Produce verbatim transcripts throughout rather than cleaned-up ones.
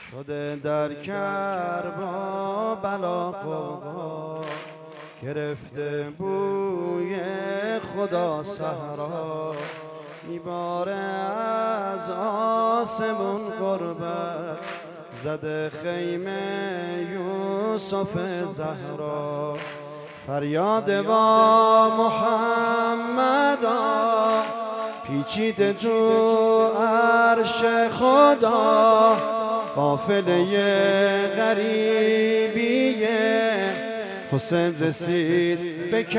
شده در کربلا بلا غوغا، گرفته بوی خدا صحرا، میباره از آسمون غربت، زده خیمه یوسف زهرا. فریاد با محمدا، پیچیده تو عرش خدا، قافله غریبیه حسین رسید به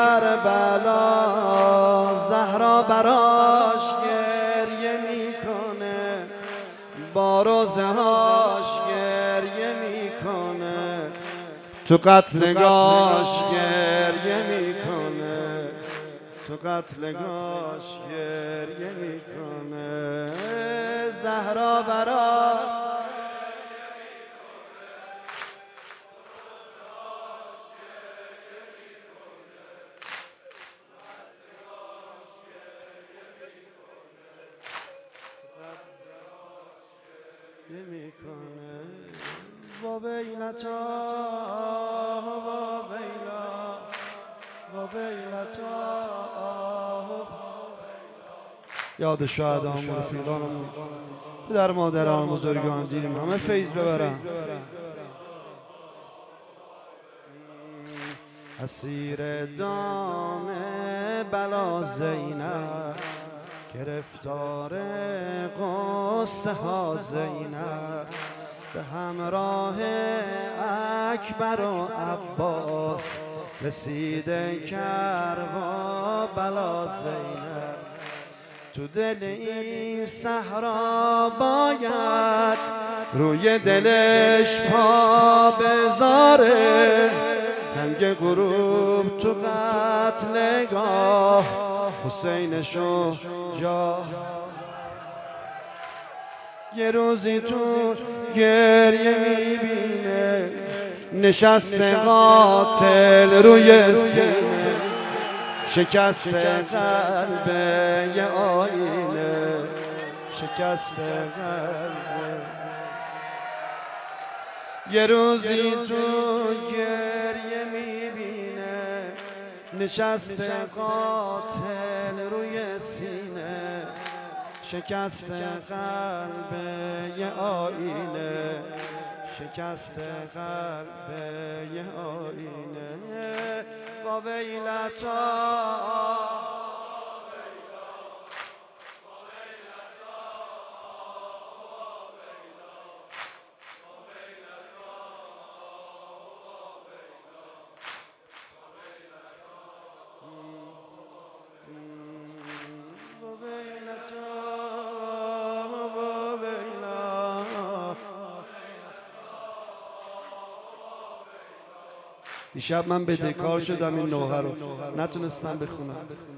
کربلا. زهرا براش گریه میکنه، با روزهاش گریه میکنه، تو قتلگاش گریه میکنه، تو قتلگاش گریه میکنه. زهرا براش میکنه. و ویلتا و ویلا و ویلتا. یاد شهدان و رفیقانمون، پدر مادران بزرگان دیریم همه فیض ببرن. اسیر دام بلا زینب، گرفتار قصه ها زینب، به همراه اکبر و عباس، رسیده کربلا بلا زینب. تو دل این صحرا باید روی دلش پا بذاره، تنگ غروب تو قتلگاه حسینشو جا. یه روزی تو گریه میبینه، نشست قاتل روی سینه، شکست قلب یه آینه، شکست قلب. یه روزی تو گریه میبینه، نشست قاتل روی سینه، شکست قلب یه آینه، شکست قلب یه آینه. با ویلتا دیشب من بدهکار شدم این نوحه رو نتونستم بخونم.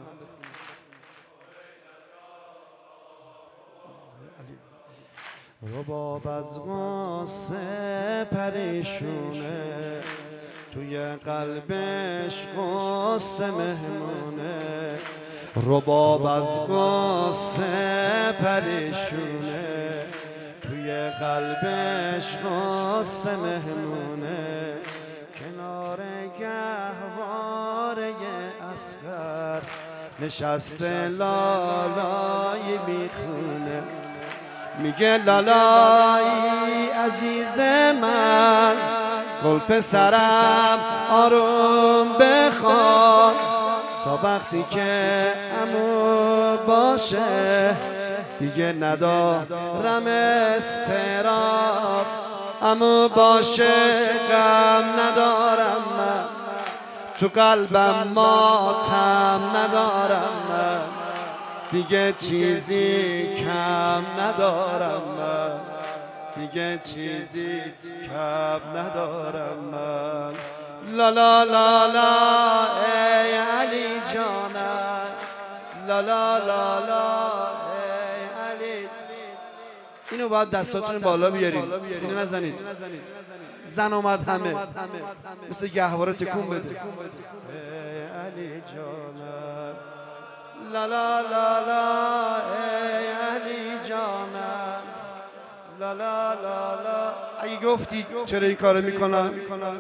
رباب از غصه پریشونه، توی قلبش غصه مهمونه. رباب از غصه پریشونه، توی قلبش غصه مهمونه. کنار گهواره اصغر نشسته لالایی میخونه، میگه لالایی عزیز من، گل پسرم آروم بخوان، تا وقتی که عمو باشه دیگه ندارم استراب. عمو باشه غم ندارم من، تو قلبم ماتم ندارم من، دیگه چیزی کم ندارم من، دیگه چیزی کم ندارم من. لا لا لا لا ای علی جانم، لا لا لا لا ای علی. اینو باید دستاتون بالا بیارید، سینه نزنید. زن آمد همه مثل گهواره تکون بده. ای علی جانم، لا لا لا لا ای علی جانم، لا لا لا لا. اگه گفتی چرا این کارو میکنم،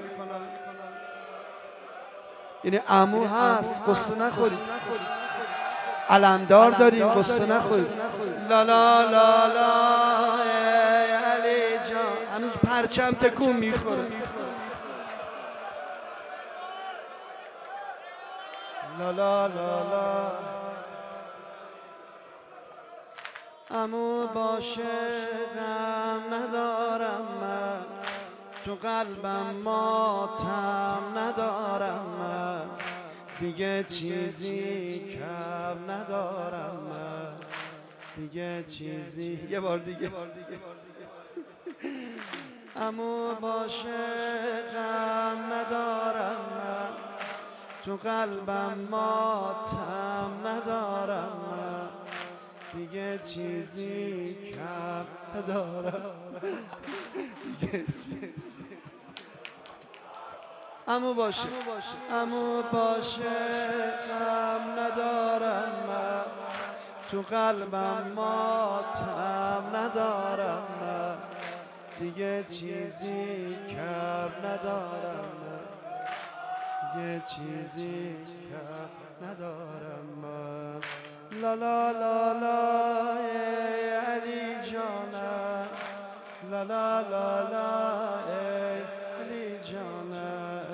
یعنی عمو هست قصه نخورید، علمدار داریم قصه نخورید. لا لا لا لا علی جان هنوز پرچم تکون میخوره. لا لا لا لا عمو باشه غم ندارم من، تو قلبم ماتم ندارم من، دیگه چیزی کم ندارم من، دیگه چیزی. یه بار دیگه عمو باشه غم ندارم من، تو قلبم ماتم ندارم من، دیگه چیزی کم ندارم، دیگه چیزی. عمو باشه عمو باشه غم ندارم من، تو قلبم ماتم ندارم من، دیگه چیزی کم ندارم من، دیگه چیزی کم ندارم من. لا لا لا لا ای علی جانم، لا لا لا لا ای علی جانم.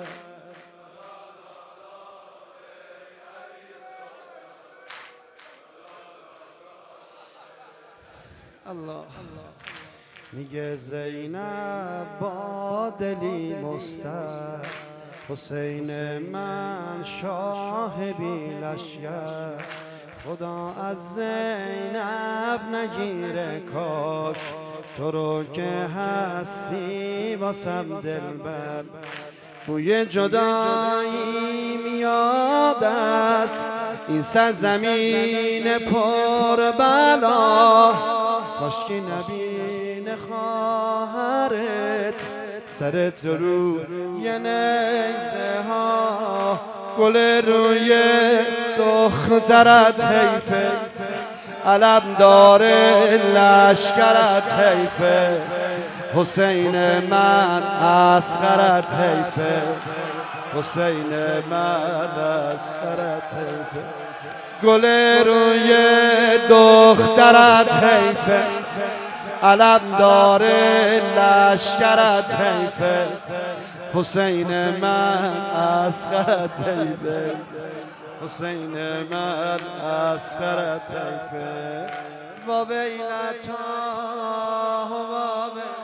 الله میگه زینب با دلی مستر، حسین من شاه بی لشکر، خدا از زینب نگیره کاش، تو رو که هستی واسم دلبر، بوی جدایی میاد از این سرزمین پر بلا، کاشکی نبینه خواهرت سرت روی نیزه ها، گل روی دخترت حیفه، علم داره لشکرت حیفه، حسین من اصغرت حیفه، حسین من اصغرت حیفه، گل روی دخترت حیفه، علم داره لشکرت حیفه، حسین من اصغرت حیفه، حسین من اصغرت حیفه. و ویلتا و